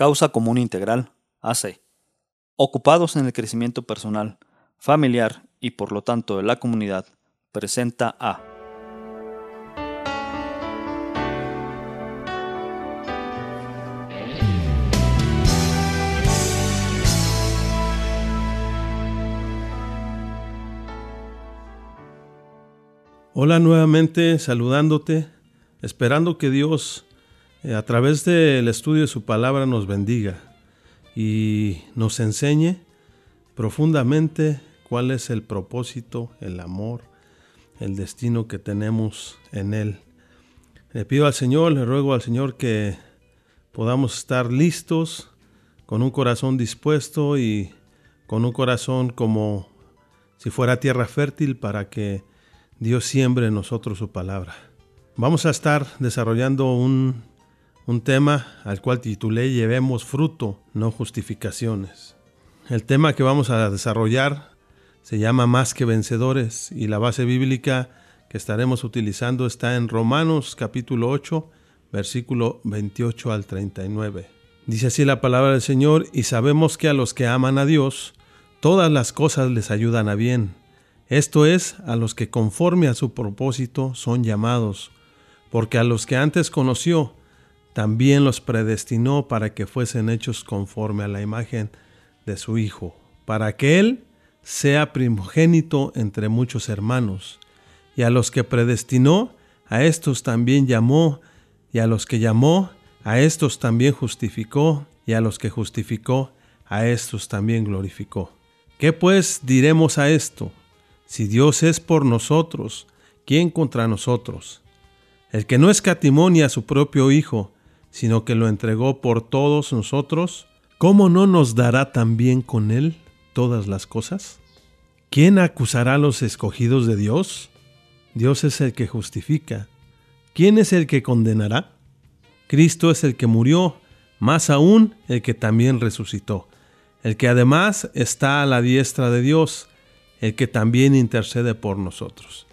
Causa Común Integral, AC. Ocupados en el crecimiento personal, familiar y por lo tanto de la comunidad, presenta a Hola nuevamente, saludándote, esperando que Dios a través del estudio de su palabra nos bendiga y nos enseñe profundamente cuál es el propósito, el amor, el destino que tenemos en Él. Le pido al Señor, le ruego al Señor que podamos estar listos, con un corazón dispuesto y con un corazón como si fuera tierra fértil para que Dios siembre en nosotros su palabra. Vamos a estar desarrollando un tema al cual titulé Llevemos fruto, no justificaciones. El tema que vamos a desarrollar se llama Más que vencedores y la base bíblica que estaremos utilizando está en Romanos capítulo 8, versículo 28 al 39. Dice así la palabra del Señor: y sabemos que a los que aman a Dios, todas las cosas les ayudan a bien. Esto es, a los que conforme a su propósito son llamados, porque a los que antes conoció, también los predestinó para que fuesen hechos conforme a la imagen de su Hijo, para que Él sea primogénito entre muchos hermanos. Y a los que predestinó, a estos también llamó, y a los que llamó, a estos también justificó, y a los que justificó, a estos también glorificó. ¿Qué pues diremos a esto? Si Dios es por nosotros, ¿quién contra nosotros? El que no escatimó ni a su propio Hijo, sino que lo entregó por todos nosotros, ¿cómo no nos dará también con Él todas las cosas? ¿Quién acusará a los escogidos de Dios? Dios es el que justifica. ¿Quién es el que condenará? Cristo es el que murió, más aún el que también resucitó, el que además está a la diestra de Dios, el que también intercede por nosotros.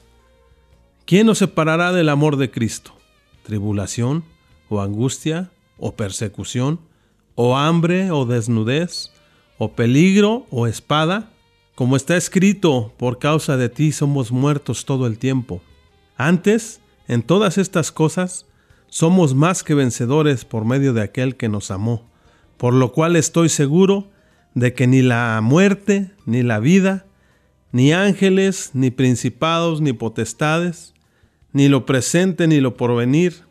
¿Quién nos separará del amor de Cristo? ¿Tribulación, o angustia, o persecución, o hambre, o desnudez, o peligro, o espada? Como está escrito, por causa de ti somos muertos todo el tiempo. Antes, en todas estas cosas, somos más que vencedores por medio de aquel que nos amó, por lo cual estoy seguro de que ni la muerte, ni la vida, ni ángeles, ni principados, ni potestades, ni lo presente, ni lo porvenir,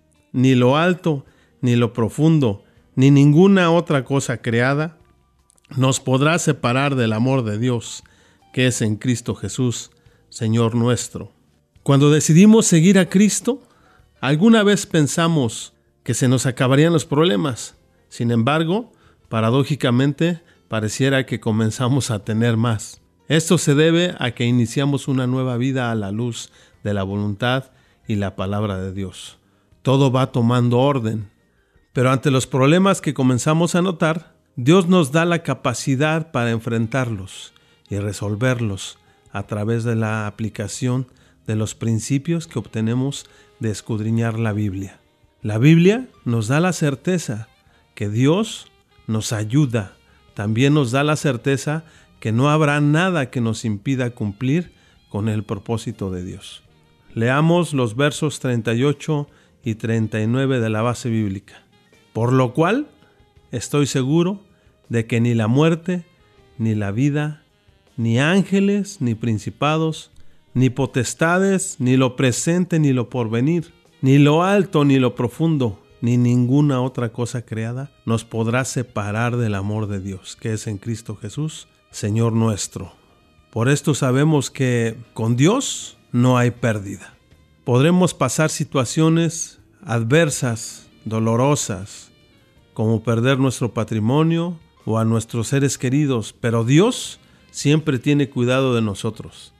ni lo alto, ni lo profundo, ni ninguna otra cosa creada, nos podrá separar del amor de Dios, que es en Cristo Jesús, Señor nuestro. Cuando decidimos seguir a Cristo, alguna vez pensamos que se nos acabarían los problemas. Sin embargo, paradójicamente, pareciera que comenzamos a tener más. Esto se debe a que iniciamos una nueva vida a la luz de la voluntad y la palabra de Dios. Todo va tomando orden. Pero ante los problemas que comenzamos a notar, Dios nos da la capacidad para enfrentarlos y resolverlos a través de la aplicación de los principios que obtenemos de escudriñar la Biblia. La Biblia nos da la certeza que Dios nos ayuda. También nos da la certeza que no habrá nada que nos impida cumplir con el propósito de Dios. Leamos los versos 38 y 39 de la base bíblica. Por lo cual, estoy seguro de que ni la muerte, ni la vida, ni ángeles, ni principados, ni potestades, ni lo presente, ni lo porvenir, ni lo alto, ni lo profundo, ni ninguna otra cosa creada, nos podrá separar del amor de Dios, que es en Cristo Jesús, Señor nuestro. Por esto sabemos que con Dios no hay pérdida. Podremos pasar situaciones adversas, dolorosas, como perder nuestro patrimonio o a nuestros seres queridos, pero Dios siempre tiene cuidado de nosotros.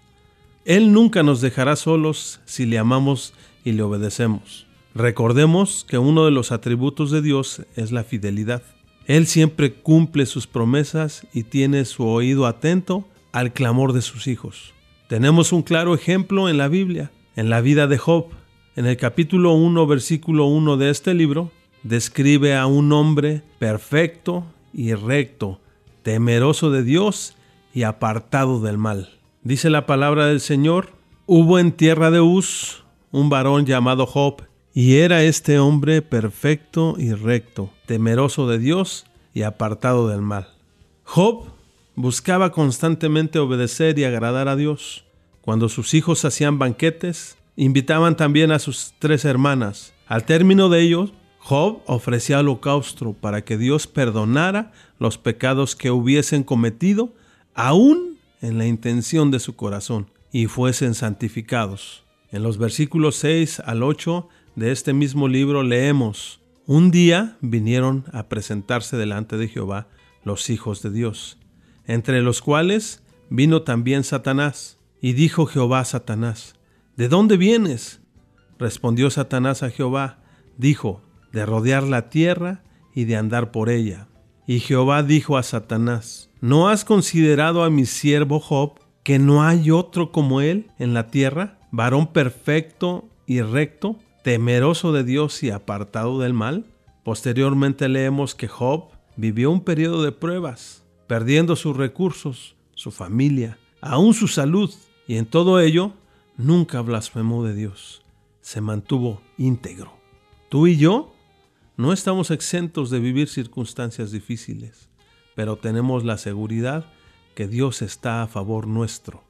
Él nunca nos dejará solos si le amamos y le obedecemos. Recordemos que uno de los atributos de Dios es la fidelidad. Él siempre cumple sus promesas y tiene su oído atento al clamor de sus hijos. Tenemos un claro ejemplo en la Biblia, en la vida de Job. En el capítulo 1, versículo 1 de este libro, describe a un hombre perfecto y recto, temeroso de Dios y apartado del mal. Dice la palabra del Señor: hubo en tierra de Uz un varón llamado Job, y era este hombre perfecto y recto, temeroso de Dios y apartado del mal. Job buscaba constantemente obedecer y agradar a Dios. Cuando sus hijos hacían banquetes, invitaban también a sus 3 hermanas. Al término de ellos, Job ofrecía holocausto para que Dios perdonara los pecados que hubiesen cometido, aún en la intención de su corazón, y fuesen santificados. En los versículos 6 al 8 de este mismo libro leemos: un día vinieron a presentarse delante de Jehová los hijos de Dios, entre los cuales vino también Satanás. Y dijo Jehová a Satanás: ¿de dónde vienes? Respondió Satanás a Jehová, dijo: de rodear la tierra y de andar por ella. Y Jehová dijo a Satanás: ¿no has considerado a mi siervo Job, que no hay otro como él en la tierra, varón perfecto y recto, temeroso de Dios y apartado del mal? Posteriormente leemos que Job vivió un periodo de pruebas, perdiendo sus recursos, su familia, aún su salud, y en todo ello nunca blasfemó de Dios. Se mantuvo íntegro. Tú y yo no estamos exentos de vivir circunstancias difíciles, pero tenemos la seguridad que Dios está a favor nuestro.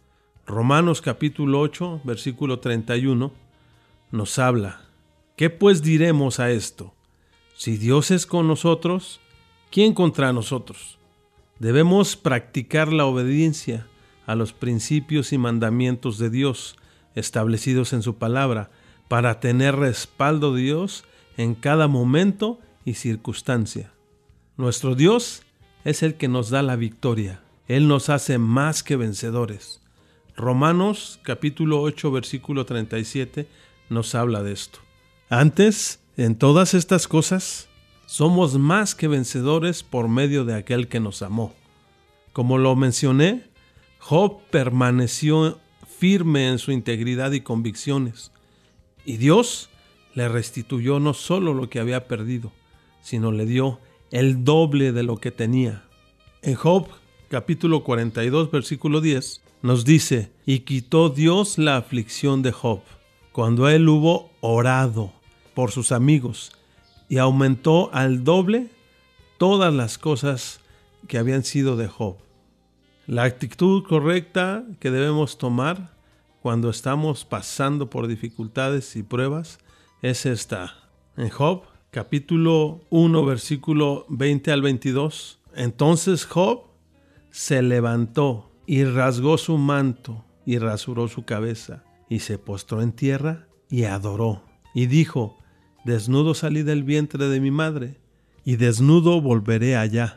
Romanos capítulo 8, versículo 31 nos habla: ¿qué pues diremos a esto? Si Dios es con nosotros, ¿quién contra nosotros? Debemos practicar la obediencia a los principios y mandamientos de Dios establecidos en su palabra, para tener respaldo de Dios en cada momento y circunstancia. Nuestro Dios es el que nos da la victoria. Él nos hace más que vencedores. Romanos capítulo 8 versículo 37 nos habla de esto. Antes, en todas estas cosas, somos más que vencedores por medio de aquel que nos amó. Como lo mencioné, Job permaneció firme en su integridad y convicciones, y Dios le restituyó no solo lo que había perdido, sino le dio el doble de lo que tenía. En Job capítulo 42 versículo 10 nos dice: y quitó Dios la aflicción de Job, cuando él hubo orado por sus amigos, y aumentó al doble todas las cosas que habían sido de Job. La actitud correcta que debemos tomar cuando estamos pasando por dificultades y pruebas es esta. En Job, capítulo 1, versículo 20 al 22, entonces Job se levantó y rasgó su manto y rasuró su cabeza y se postró en tierra y adoró. Y dijo: desnudo salí del vientre de mi madre y desnudo volveré allá.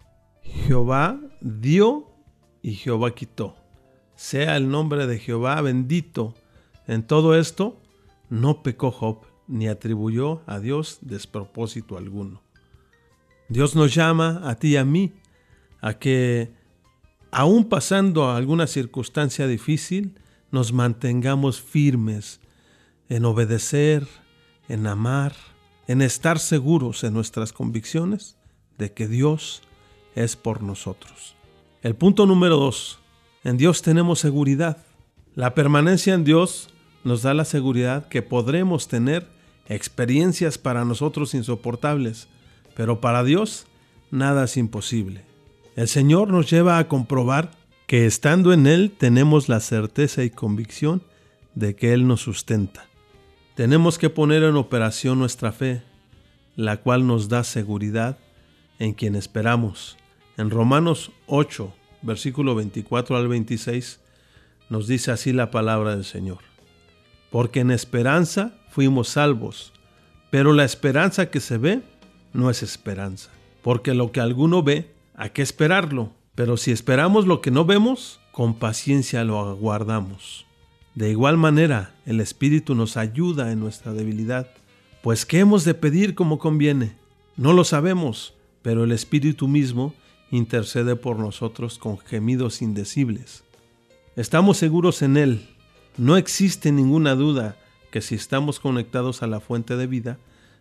Jehová dio y Jehová quitó. Sea el nombre de Jehová bendito. En todo esto no pecó Job, ni atribuyó a Dios despropósito alguno. Dios nos llama a ti y a mí a que, aún pasando alguna circunstancia difícil, nos mantengamos firmes en obedecer, en amar, en estar seguros en nuestras convicciones de que Dios es por nosotros. El punto número 2. En Dios tenemos seguridad. La permanencia en Dios nos da la seguridad que podremos tener experiencias para nosotros insoportables, pero para Dios nada es imposible. El Señor nos lleva a comprobar que estando en Él tenemos la certeza y convicción de que Él nos sustenta. Tenemos que poner en operación nuestra fe, la cual nos da seguridad en quien esperamos. En Romanos 8, versículo 24 al 26, nos dice así la palabra del Señor: porque en esperanza fuimos salvos, pero la esperanza que se ve no es esperanza. Porque lo que alguno ve, hay que esperarlo. Pero si esperamos lo que no vemos, con paciencia lo aguardamos. De igual manera, el Espíritu nos ayuda en nuestra debilidad. Pues ¿qué hemos de pedir como conviene? No lo sabemos, pero el Espíritu mismo intercede por nosotros con gemidos indecibles. Estamos seguros en Él. No existe ninguna duda que si estamos conectados a la fuente de vida,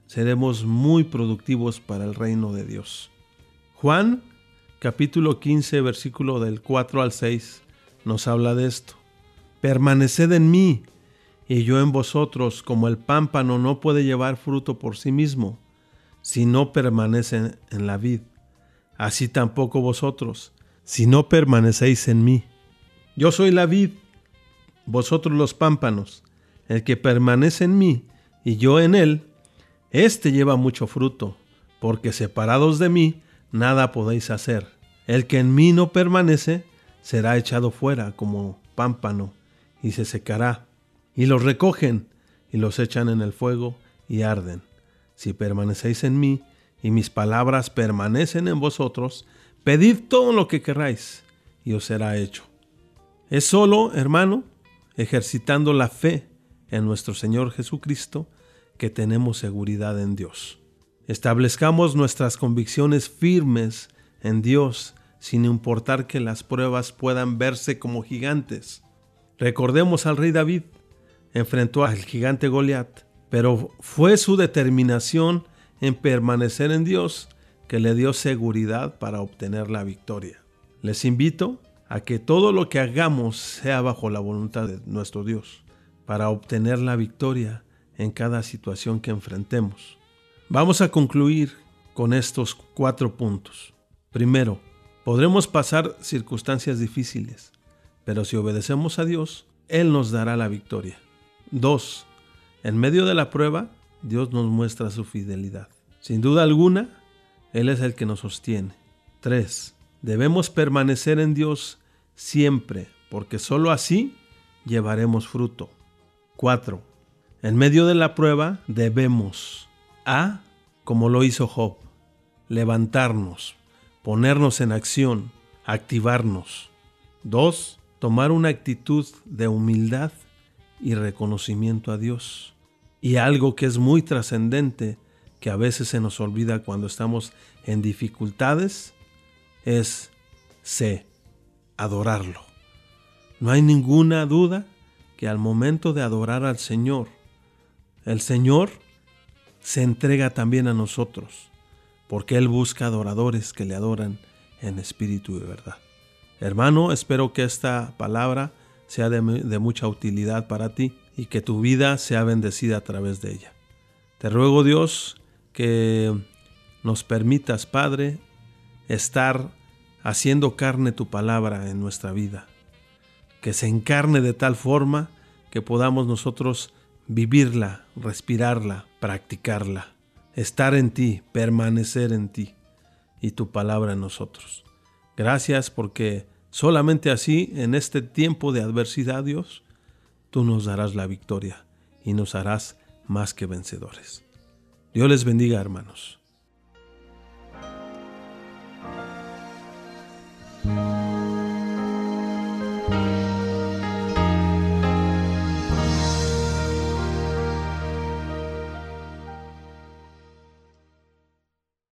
seremos muy productivos para el reino de Dios. Juan, capítulo 15, versículo del 4 al 6, nos habla de esto. Permaneced en mí, y yo en vosotros, como el pámpano no puede llevar fruto por sí mismo, si no permanece en la vid. Así tampoco vosotros, si no permanecéis en mí. Yo soy la vid, vosotros los pámpanos. El que permanece en mí y yo en él, éste lleva mucho fruto, porque separados de mí, nada podéis hacer. El que en mí no permanece, será echado fuera como pámpano, y se secará. Y los recogen, y los echan en el fuego, y arden. Si permanecéis en mí, y mis palabras permanecen en vosotros, pedid todo lo que queráis, y os será hecho. Es solo, hermano, ejercitando la fe en nuestro Señor Jesucristo, que tenemos seguridad en Dios. Establezcamos nuestras convicciones firmes en Dios, sin importar que las pruebas puedan verse como gigantes. Recordemos al rey David. Enfrentó al gigante Goliat, pero fue su determinación en permanecer en Dios que le dio seguridad para obtener la victoria. Les invito a que todo lo que hagamos sea bajo la voluntad de nuestro Dios, para obtener la victoria en cada situación que enfrentemos. Vamos a concluir con estos 4 puntos. Primero, podremos pasar circunstancias difíciles, pero si obedecemos a Dios, Él nos dará la victoria. 2. En medio de la prueba, Dios nos muestra su fidelidad. Sin duda alguna, Él es el que nos sostiene. 3. Debemos permanecer en Dios siempre, porque sólo así llevaremos fruto. 4. En medio de la prueba, debemos A, como lo hizo Job, levantarnos, ponernos en acción, activarnos. 2. Tomar una actitud de humildad y reconocimiento a Dios. Y algo que es muy trascendente, que a veces se nos olvida cuando estamos en dificultades, es C, adorarlo. No hay ninguna duda que al momento de adorar al Señor, el Señor se entrega también a nosotros, porque Él busca adoradores que le adoran en espíritu y verdad. Hermano, espero que esta palabra sea de mucha utilidad para ti y que tu vida sea bendecida a través de ella. Te ruego, Dios, que nos permitas, Padre, estar haciendo carne tu palabra en nuestra vida, que se encarne de tal forma que podamos nosotros vivirla, respirarla, practicarla, estar en ti, permanecer en ti y tu palabra en nosotros. Gracias porque solamente así, en este tiempo de adversidad, Dios, tú nos darás la victoria y nos harás más que vencedores. Dios les bendiga, hermanos.